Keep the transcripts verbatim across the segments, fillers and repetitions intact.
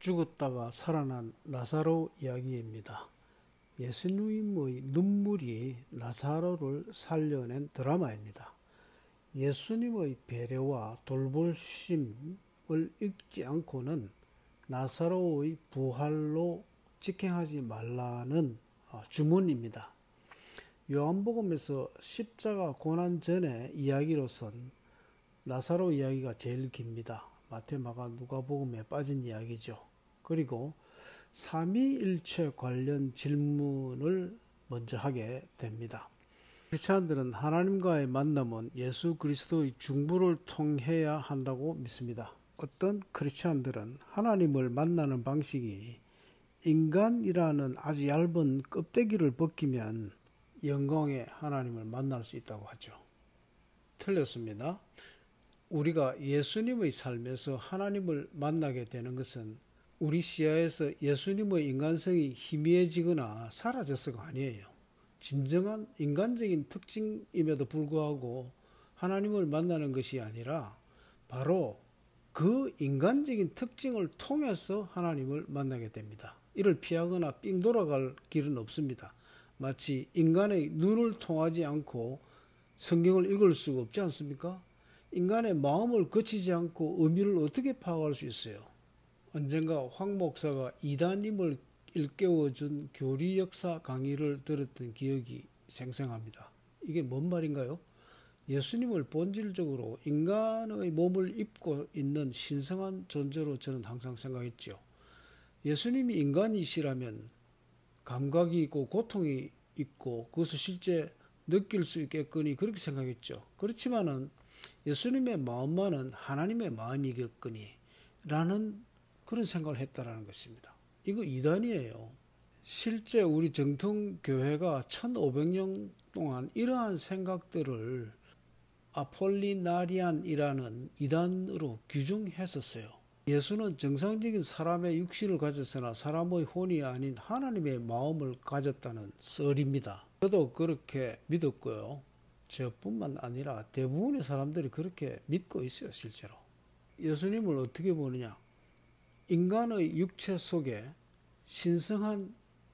죽었다가 살아난 나사로 이야기입니다. 예수님의 눈물이 나사로를 살려낸 드라마입니다. 예수님의 배려와 돌보심을 잊지 않고는 나사로의 부활로 직행하지 말라는 주문입니다. 요한복음에서 십자가 고난 전의 이야기로선 나사로 이야기가 제일 깁니다. 마태, 마가, 누가복음에 빠진 이야기죠. 그리고 삼위일체 관련 질문을 먼저 하게 됩니다. 크리스찬들은 하나님과의 만남은 예수 그리스도의 중보를 통해야 한다고 믿습니다. 어떤 크리스찬들은 하나님을 만나는 방식이 인간이라는 아주 얇은 껍데기를 벗기면 영광의 하나님을 만날 수 있다고 하죠. 틀렸습니다. 우리가 예수님의 삶에서 하나님을 만나게 되는 것은 우리 시야에서 예수님의 인간성이 희미해지거나 사라져서가 아니에요. 진정한 인간적인 특징임에도 불구하고 하나님을 만나는 것이 아니라 바로 그 인간적인 특징을 통해서 하나님을 만나게 됩니다. 이를 피하거나 삥 돌아갈 길은 없습니다. 마치 인간의 눈을 통하지 않고 성경을 읽을 수가 없지 않습니까? 인간의 마음을 거치지 않고 의미를 어떻게 파악할 수 있어요? 언젠가 황 목사가 이단임을 일깨워준 교리 역사 강의를 들었던 기억이 생생합니다. 이게 뭔 말인가요? 예수님을 본질적으로 인간의 몸을 입고 있는 신성한 존재로 저는 항상 생각했죠. 예수님이 인간이시라면 감각이 있고 고통이 있고 그것을 실제 느낄 수 있겠거니 그렇게 생각했죠. 그렇지만은 예수님의 마음만은 하나님의 마음이겠거니 라는 그런 생각을 했다라는 것입니다. 이거 이단이에요. 실제 우리 정통교회가 천오백 년 동안 이러한 생각들을 아폴리나리안이라는 이단으로 규정했었어요. 예수는 정상적인 사람의 육신을 가졌으나 사람의 혼이 아닌 하나님의 마음을 가졌다는 썰입니다. 저도 그렇게 믿었고요. 저뿐만 아니라 대부분의 사람들이 그렇게 믿고 있어요. 실제로. 예수님을 어떻게 보느냐. 인간의 육체 속에 신성한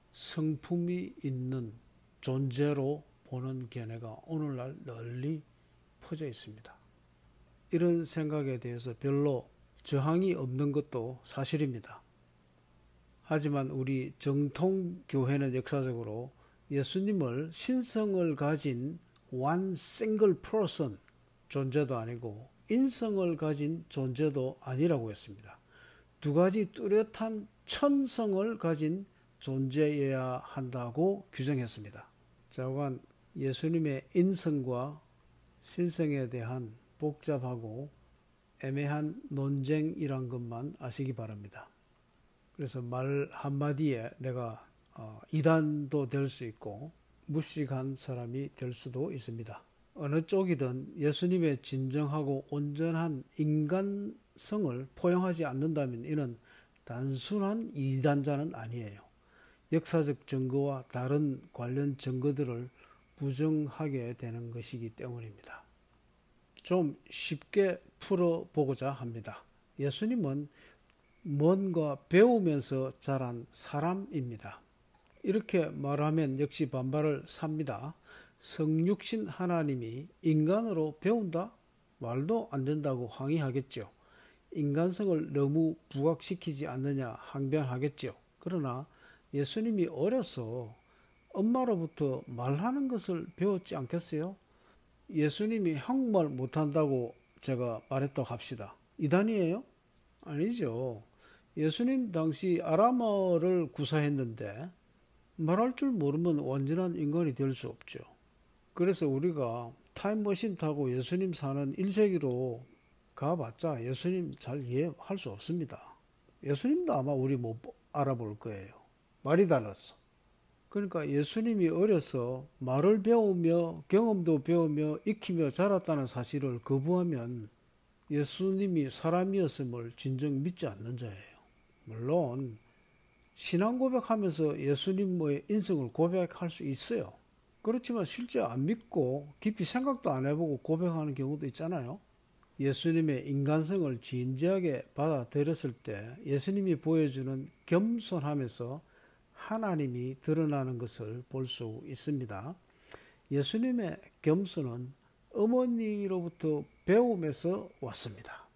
성품이 있는 존재로 보는 견해가 오늘날 널리 퍼져 있습니다. 이런 생각에 대해서 별로 저항이 없는 것도 사실입니다. 하지만 우리 정통교회는 역사적으로 예수님을 신성을 가진 one single person 존재도 아니고 인성을 가진 존재도 아니라고 했습니다. 두 가지 뚜렷한 천성을 가진 존재여야 한다고 규정했습니다. 자관 예수님의 인성과 신성에 대한 복잡하고 애매한 논쟁이란 것만 아시기 바랍니다. 그래서 말 한마디에 내가 어, 이단도 될 수 있고 무식한 사람이 될 수도 있습니다. 어느 쪽이든 예수님의 진정하고 온전한 인간성을 포용하지 않는다면 이는 단순한 이단자는 아니에요. 역사적 증거와 다른 관련 증거들을 부정하게 되는 것이기 때문입니다. 좀 쉽게 풀어보고자 합니다. 예수님은 뭔가 배우면서 자란 사람입니다. 이렇게 말하면 역시 반발을 삽니다. 성육신 하나님이 인간으로 배운다? 말도 안 된다고 항의하겠죠. 인간성을 너무 부각시키지 않느냐 항변하겠죠. 그러나 예수님이 어려서 엄마로부터 말하는 것을 배웠지 않겠어요? 예수님이 한국말 못한다고 제가 말했다고 합시다. 이단이에요? 아니죠. 예수님 당시 아람어를 구사했는데 말할 줄 모르면 완전한 인간이 될 수 없죠. 그래서 우리가 타임머신 타고 예수님 사는 일 세기로 가봤자 예수님 잘 이해할 수 없습니다. 예수님도 아마 우리 못 알아볼 거예요. 말이 달랐어. 그러니까 예수님이 어려서 말을 배우며 경험도 배우며 익히며 자랐다는 사실을 거부하면 예수님이 사람이었음을 진정 믿지 않는 자예요. 물론 신앙 고백하면서 예수님의 인성을 고백할 수 있어요. 그렇지만 실제 안 믿고 깊이 생각도 안 해보고 고백하는 경우도 있잖아요. 예수님의 인간성을 진지하게 받아들였을 때 예수님이 보여주는 겸손함에서 하나님이 드러나는 것을 볼 수 있습니다. 예수님의 겸손은 어머니로부터 배움에서 왔습니다.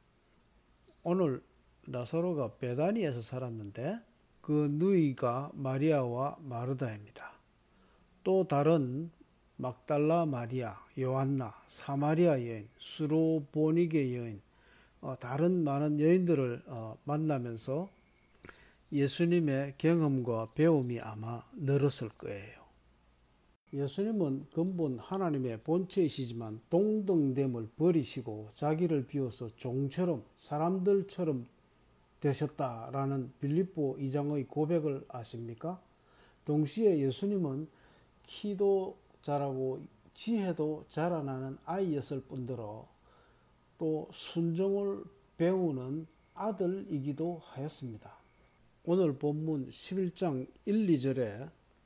오늘 나사로가 베다니에서 살았는데 그 누이가 마리아와 마르다입니다. 또 다른 막달라 마리아, 요한나, 사마리아 여인, 수로보니게 여인, 어, 다른 많은 여인들을 어, 만나면서 예수님의 경험과 배움이 아마 늘었을 거예요. 예수님은 근본 하나님의 본체이시지만 동등됨을 버리시고 자기를 비워서 종처럼 사람들처럼 되셨다라는 빌립보 이 장의 고백을 아십니까? 동시에 예수님은 키도 자라고 지혜도 자라나는 아이였을 뿐더러 또 순종을 배우는 아들이기도 하였습니다. 오늘 본문 십일 장 일, 이 절에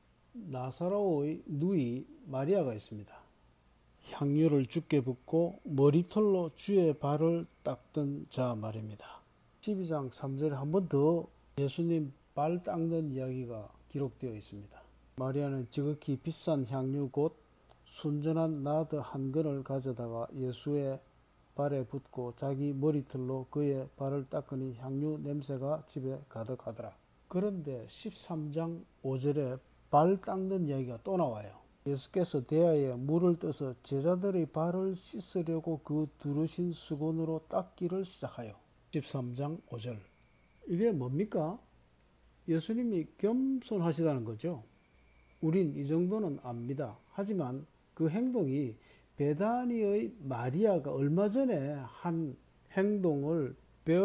나사로의 누이 마리아가 있습니다. 향유를 주께 붓고 머리털로 주의 발을 닦던 자 말입니다. 십이 장 삼 절에 한 번 더 예수님 발 닦는 이야기가 기록되어 있습니다. 마리아는 지극히 비싼 향유 곧 순전한 나드 한 근을 가져다가 예수의 발에 붓고 자기 머리털로 그의 발을 닦으니 향유 냄새가 집에 가득하더라. 그런데 십삼 장 오 절에 발 닦는 이야기가 또 나와요. 예수께서 대야에 물을 떠서 제자들의 발을 씻으려고 그 두르신 수건으로 닦기를 시작하여. 십삼 장 오 절. 이게 뭡니까? 예수님이 겸손하시다는 거죠. 우린 이 정도는 압니다. 하지만 그 행동이 베다니의 마리아가 얼마 전에 한 행동을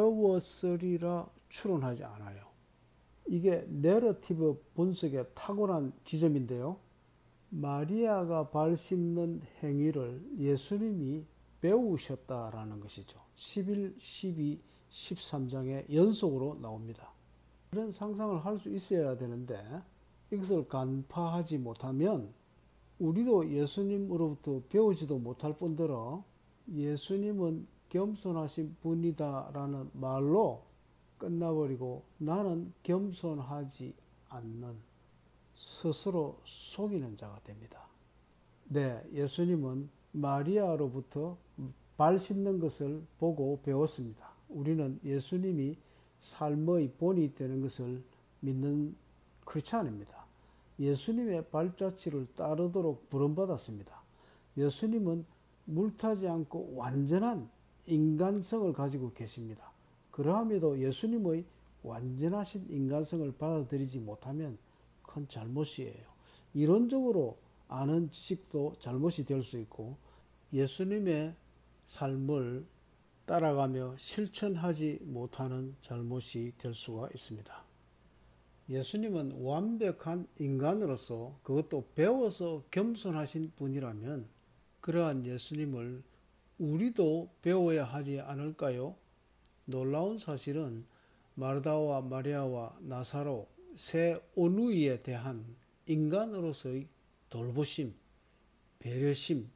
배웠으리라 추론하지 않아요. 이게 내러티브 분석의 탁월한 지점인데요. 마리아가 발 씻는 행위를 예수님이 배우셨다라는 것이죠. 십일, 십이, 십삼 장에 연속으로 나옵니다. 이런 상상을 할 수 있어야 되는데 이것을 간파하지 못하면 우리도 예수님으로부터 배우지도 못할 뿐더러 예수님은 겸손하신 분이다라는 말로 끝나버리고 나는 겸손하지 않는 스스로 속이는 자가 됩니다. 네, 예수님은 마리아로부터 발 씻는 것을 보고 배웠습니다. 우리는 예수님이 삶의 본이 되는 것을 믿는 크리스찬입니다. 예수님의 발자취를 따르도록 부름받았습니다. 예수님은 물타지 않고 완전한 인간성을 가지고 계십니다. 그러함에도 예수님의 완전하신 인간성을 받아들이지 못하면 큰 잘못이에요. 이론적으로 아는 지식도 잘못이 될 수 있고 예수님의 삶을 따라가며 실천하지 못하는 잘못이 될 수가 있습니다. 예수님은 완벽한 인간으로서 그것도 배워서 겸손하신 분이라면 그러한 예수님을 우리도 배워야 하지 않을까요? 놀라운 사실은 마르다와 마리아와 나사로 세 오누이에 대한 인간으로서의 돌보심, 배려심이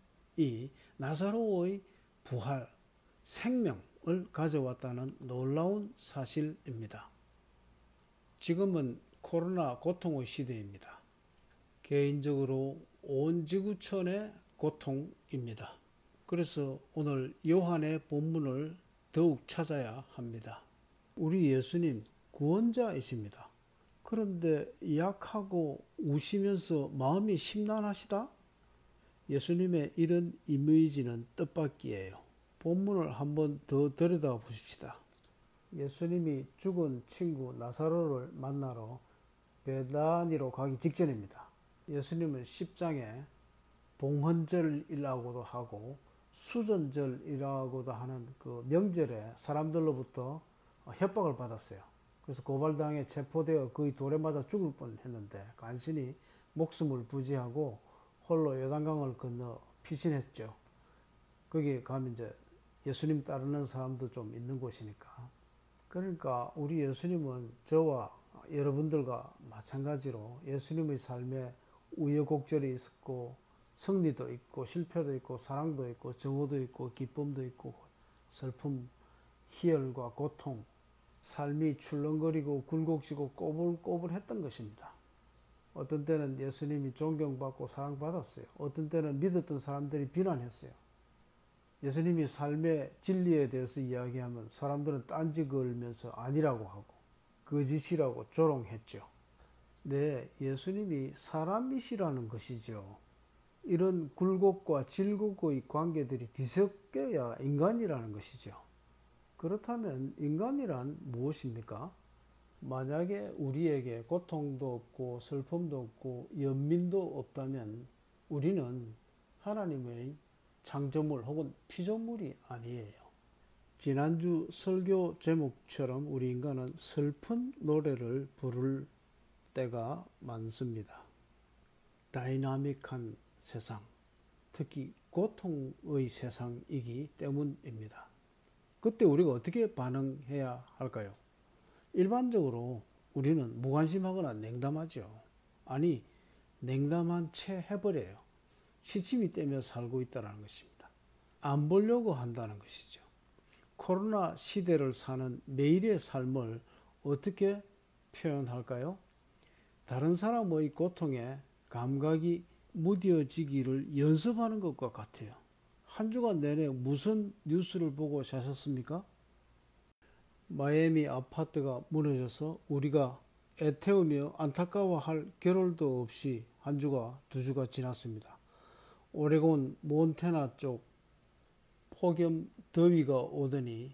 나사로의 부활, 생명을 가져왔다는 놀라운 사실입니다. 지금은 코로나 고통의 시대입니다. 개인적으로 온 지구촌의 고통입니다. 그래서 오늘 요한의 본문을 더욱 찾아야 합니다. 우리 예수님 구원자이십니다. 그런데 약하고 우시면서 마음이 심란하시다? 예수님의 이런 이미지는 뜻밖이에요. 본문을 한번 더 들여다 보십시다. 예수님이 죽은 친구 나사로를 만나러 베다니로 가기 직전입니다. 예수님은 십 장에 봉헌절이라고도 하고 수전절이라고도 하는 그 명절에 사람들로부터 협박을 받았어요. 그래서 고발당해 체포되어 거의 돌에 맞아 죽을 뻔했는데 간신히 목숨을 부지하고 홀로 요단강을 건너 피신했죠. 거기 가면 이제 예수님 따르는 사람도 좀 있는 곳이니까. 그러니까 우리 예수님은 저와 여러분들과 마찬가지로 예수님의 삶에 우여곡절이 있었고 승리도 있고 실패도 있고 사랑도 있고 정오도 있고 기쁨도 있고 슬픔, 희열과 고통, 삶이 출렁거리고 굴곡지고 꼬불꼬불했던 것입니다. 어떤 때는 예수님이 존경받고 사랑받았어요. 어떤 때는 믿었던 사람들이 비난했어요. 예수님이 삶의 진리에 대해서 이야기하면 사람들은 딴지 걸면서 아니라고 하고 거짓이라고 조롱했죠. 네, 예수님이 사람이시라는 것이죠. 이런 굴곡과 질곡의 관계들이 뒤섞여야 인간이라는 것이죠. 그렇다면 인간이란 무엇입니까? 만약에 우리에게 고통도 없고 슬픔도 없고 연민도 없다면 우리는 하나님의 창조물 혹은 피조물이 아니에요. 지난주 설교 제목처럼 우리 인간은 슬픈 노래를 부를 때가 많습니다. 다이나믹한 세상, 특히 고통의 세상이기 때문입니다. 그때 우리가 어떻게 반응해야 할까요? 일반적으로 우리는 무관심하거나 냉담하죠. 아니, 냉담한 채 해버려요. 시침이 떼며 살고 있다는 것입니다. 안 보려고 한다는 것이죠. 코로나 시대를 사는 매일의 삶을 어떻게 표현할까요? 다른 사람의 고통에 감각이 무뎌지기를 연습하는 것과 같아요. 한 주간 내내 무슨 뉴스를 보고 자셨습니까? 마이애미 아파트가 무너져서 우리가 애태우며 안타까워할 겨를도 없이 한 주가 두 주가 지났습니다. 오레곤 몬태나 쪽 폭염 더위가 오더니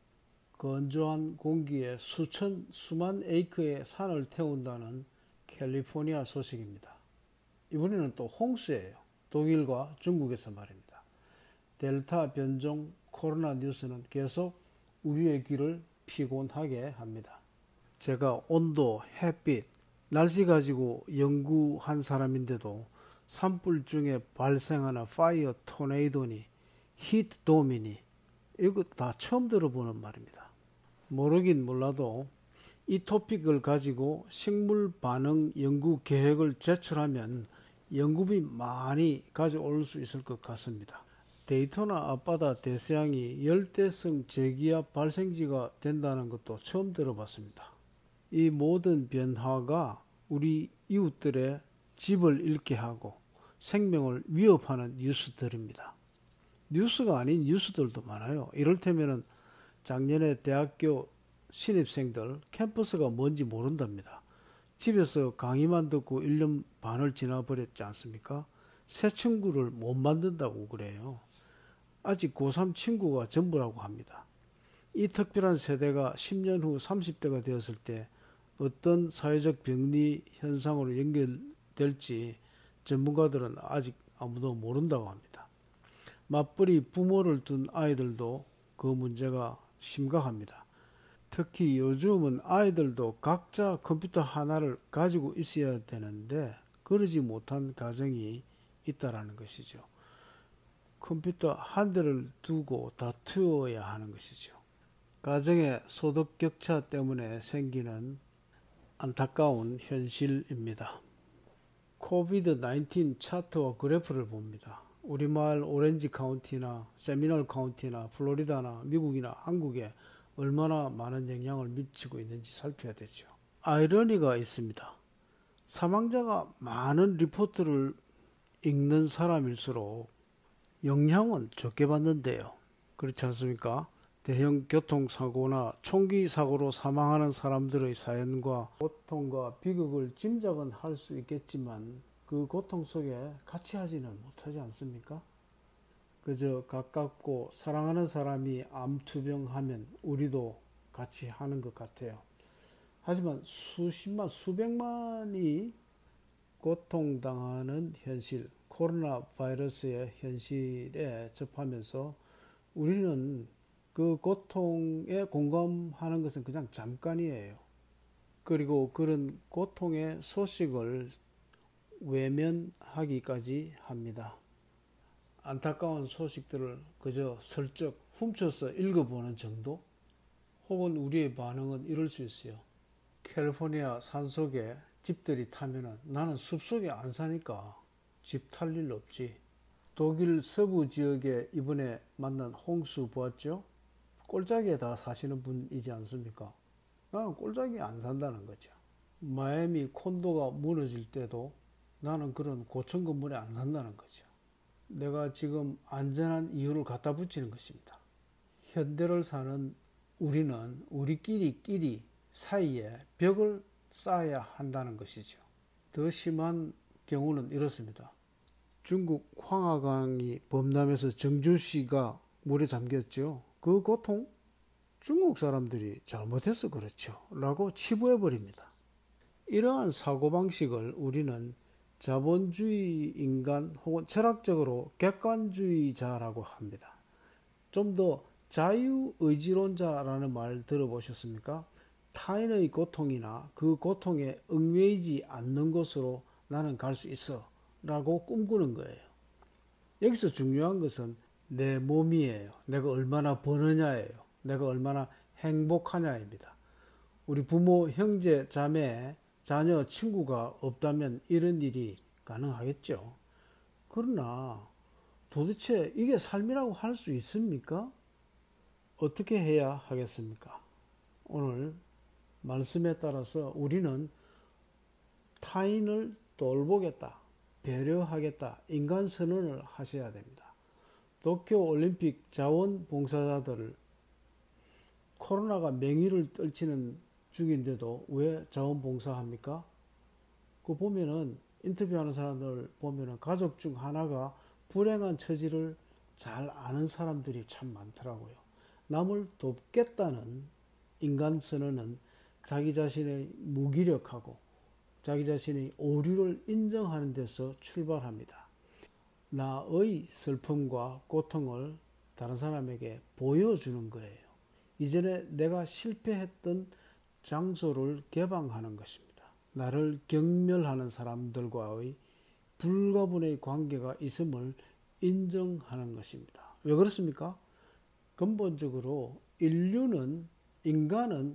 건조한 공기에 수천 수만 에이크의 산을 태운다는 캘리포니아 소식입니다. 이번에는 또 홍수예요. 독일과 중국에서 말입니다. 델타 변종 코로나 뉴스는 계속 우리의 귀를 피곤하게 합니다. 제가 온도, 햇빛, 날씨 가지고 연구한 사람인데도 산불 중에 발생하는 파이어 토네이도니 히트 도미니 이거 다 처음 들어보는 말입니다. 모르긴 몰라도 이 토픽을 가지고 식물 반응 연구 계획을 제출하면 연구비 많이 가져올 수 있을 것 같습니다. 데이토나 앞바다 대서양이 열대성 저기압 발생지가 된다는 것도 처음 들어봤습니다. 이 모든 변화가 우리 이웃들의 집을 잃게 하고 생명을 위협하는 뉴스들입니다. 뉴스가 아닌 뉴스들도 많아요. 이를테면 작년에 대학교 신입생들 캠퍼스가 뭔지 모른답니다. 집에서 강의만 듣고 일 년 반을 지나버렸지 않습니까? 새 친구를 못 만든다고 그래요. 아직 고삼 친구가 전부라고 합니다. 이 특별한 세대가 십 년 후 삼십 대가 되었을 때 어떤 사회적 병리 현상으로 연결될지 전문가들은 아직 아무도 모른다고 합니다. 맞벌이 부모를 둔 아이들도 그 문제가 심각합니다. 특히 요즘은 아이들도 각자 컴퓨터 하나를 가지고 있어야 되는데 그러지 못한 가정이 있다라는 것이죠. 컴퓨터 한 대를 두고 다투어야 하는 것이죠. 가정의 소득 격차 때문에 생기는 안타까운 현실입니다. 코비드 나인틴 차트와 그래프를 봅니다. 우리마을 오렌지 카운티나 세미널 카운티나 플로리다나 미국이나 한국에 얼마나 많은 영향을 미치고 있는지 살펴야 되죠. 아이러니가 있습니다. 사망자가 많은 리포트를 읽는 사람일수록 영향은 적게 받는데요. 그렇지 않습니까? 대형 교통사고나 총기 사고로 사망하는 사람들의 사연과 고통과 비극을 짐작은 할 수 있겠지만 그 고통 속에 같이 하지는 못하지 않습니까? 그저 가깝고 사랑하는 사람이 암투병하면 우리도 같이 하는 것 같아요. 하지만 수십만, 수백만이 고통당하는 현실, 코로나 바이러스의 현실에 접하면서 우리는 그 고통에 공감하는 것은 그냥 잠깐이에요. 그리고 그런 고통의 소식을 외면하기까지 합니다. 안타까운 소식들을 그저 슬쩍 훔쳐서 읽어보는 정도? 혹은 우리의 반응은 이럴 수 있어요. 캘리포니아 산속에 집들이 타면은 나는 숲속에 안 사니까 집 탈 일 없지. 독일 서부 지역에 이번에 만난 홍수 보았죠? 꼴짝이에 다 사시는 분이지 않습니까? 나는 꼴짝이 안 산다는 거죠. 마이애미 콘도가 무너질 때도 나는 그런 고층 건물에 안 산다는 거죠. 내가 지금 안전한 이유를 갖다 붙이는 것입니다. 현대를 사는 우리는 우리끼리 끼리 사이에 벽을 쌓아야 한다는 것이죠. 더 심한 경우는 이렇습니다. 중국 황하강이 범람해서 정주시가 물에 잠겼죠. 그 고통 중국 사람들이 잘못해서 그렇죠 라고 치부해 버립니다. 이러한 사고방식을 우리는 자본주의 인간 혹은 철학적으로 객관주의자라고 합니다. 좀 더 자유의지론자라는 말 들어보셨습니까? 타인의 고통이나 그 고통에 얽매이지 않는 곳으로 나는 갈 수 있어 라고 꿈꾸는 거예요. 여기서 중요한 것은 내 몸이에요. 내가 얼마나 버느냐예요. 내가 얼마나 행복하냐입니다. 우리 부모, 형제, 자매, 자녀, 친구가 없다면 이런 일이 가능하겠죠. 그러나 도대체 이게 삶이라고 할 수 있습니까? 어떻게 해야 하겠습니까? 오늘 말씀에 따라서 우리는 타인을 돌보겠다, 배려하겠다, 인간 선언을 하셔야 됩니다. 도쿄올림픽 자원봉사자들을 코로나가 맹위를 떨치는 중인데도 왜 자원봉사합니까? 그 보면은 인터뷰하는 사람들 보면은 가족 중 하나가 불행한 처지를 잘 아는 사람들이 참 많더라고요. 남을 돕겠다는 인간 선언은 자기 자신의 무기력하고 자기 자신의 오류를 인정하는 데서 출발합니다. 나의 슬픔과 고통을 다른 사람에게 보여주는 거예요. 이전에 내가 실패했던 장소를 개방하는 것입니다. 나를 경멸하는 사람들과의 불가분의 관계가 있음을 인정하는 것입니다. 왜 그렇습니까? 근본적으로 인류는, 인간은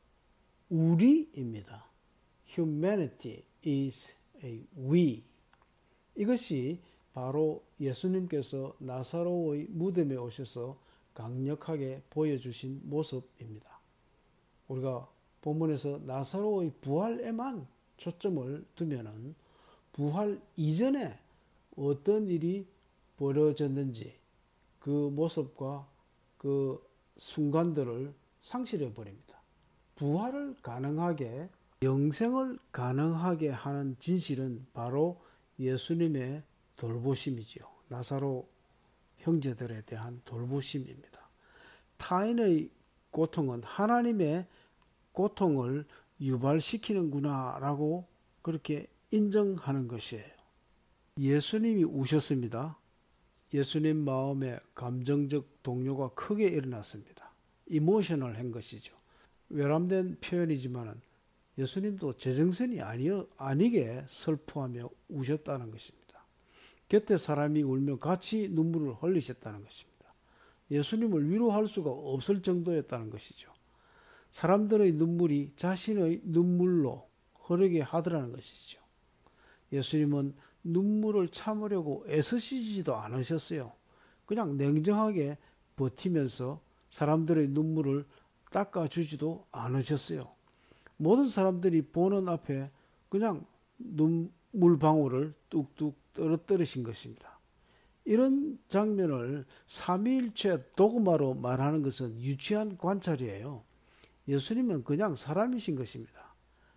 우리입니다. Humanity is a we. 이것이 바로 예수님께서 나사로의 무덤에 오셔서 강력하게 보여주신 모습입니다. 우리가 본문에서 나사로의 부활에만 초점을 두면은 부활 이전에 어떤 일이 벌어졌는지 그 모습과 그 순간들을 상실해 버립니다. 부활을 가능하게, 영생을 가능하게 하는 진실은 바로 예수님의 돌보심이지요. 나사로 형제들에 대한 돌보심입니다. 타인의 고통은 하나님의 고통을 유발시키는구나 라고 그렇게 인정하는 것이에요. 예수님이 우셨습니다. 예수님 마음에 감정적 동요가 크게 일어났습니다. 이모셔널 한 것이죠. 외람된 표현이지만 예수님도 제정신이 아니어, 아니게 슬퍼하며 우셨다는 것입니다. 곁에 사람이 울며 같이 눈물을 흘리셨다는 것입니다. 예수님을 위로할 수가 없을 정도였다는 것이죠. 사람들의 눈물이 자신의 눈물로 흐르게 하더라는 것이죠. 예수님은 눈물을 참으려고 애쓰시지도 않으셨어요. 그냥 냉정하게 버티면서 사람들의 눈물을 닦아주지도 않으셨어요. 모든 사람들이 보는 앞에 그냥 눈물 방울을 뚝뚝 떨어뜨리신 것입니다. 이런 장면을 삼위일체 도그마로 말하는 것은 유치한 관찰이에요. 예수님은 그냥 사람이신 것입니다.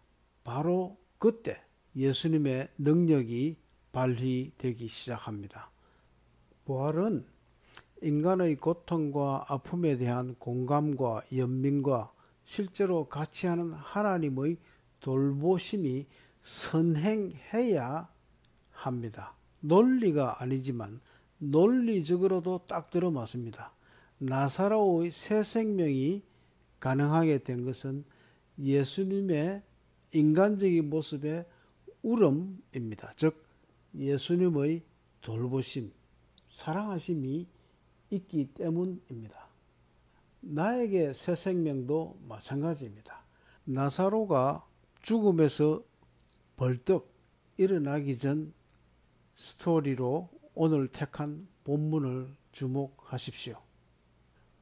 바로 그때 예수님의 능력이 발휘되기 시작합니다. 부활은 인간의 고통과 아픔에 대한 공감과 연민과 실제로 같이 하는 하나님의 돌보심이 선행해야 합니다. 논리가 아니지만 논리적으로도 딱 들어맞습니다. 나사로의 새 생명이 가능하게 된 것은 예수님의 인간적인 모습의 울음입니다. 즉 예수님의 돌보심, 사랑하심이 있기 때문입니다. 나에게 새 생명도 마찬가지입니다. 나사로가 죽음에서 벌떡 일어나기 전 스토리로 오늘 택한 본문을 주목하십시오.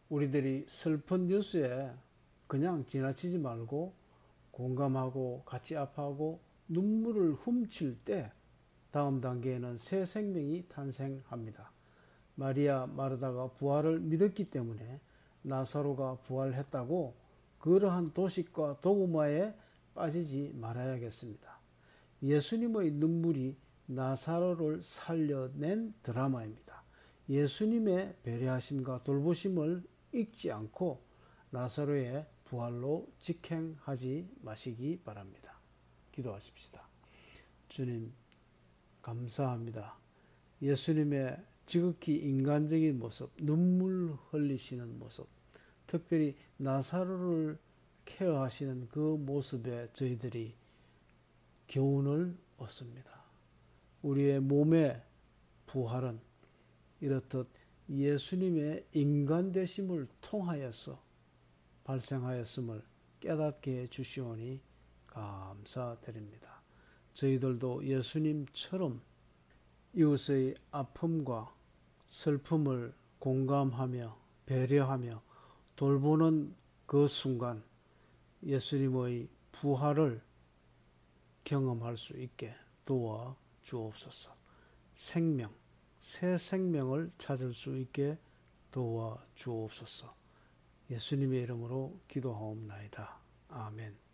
우리들이 슬픈 뉴스에 그냥 지나치지 말고 공감하고 같이 아파하고 눈물을 훔칠 때 다음 단계에는 새 생명이 탄생합니다. 마리아 마르다가 부활을 믿었기 때문에 나사로가 부활했다고 그러한 도식과 도구마에 빠지지 말아야겠습니다. 예수님의 눈물이 나사로를 살려낸 드라마입니다. 예수님의 배려하심과 돌보심을 잊지 않고 나사로의 부활로 직행하지 마시기 바랍니다. 기도하십시다. 주님, 감사합니다. 예수님의 지극히 인간적인 모습, 눈물 흘리시는 모습, 특별히 나사로를 케어하시는 그 모습에 저희들이 교훈을 얻습니다. 우리의 몸의 부활은 이렇듯 예수님의 인간 되심을 통하여서 발생하였음을 깨닫게 해주시오니 감사드립니다. 저희들도 예수님처럼 이웃의 아픔과 슬픔을 공감하며 배려하며 돌보는 그 순간 예수님의 부활을 경험할 수 있게 도와 주옵소서. 생명, 새 생명을 찾을 수 있게 도와 주옵소서. 예수님의 이름으로 기도하옵나이다. 아멘.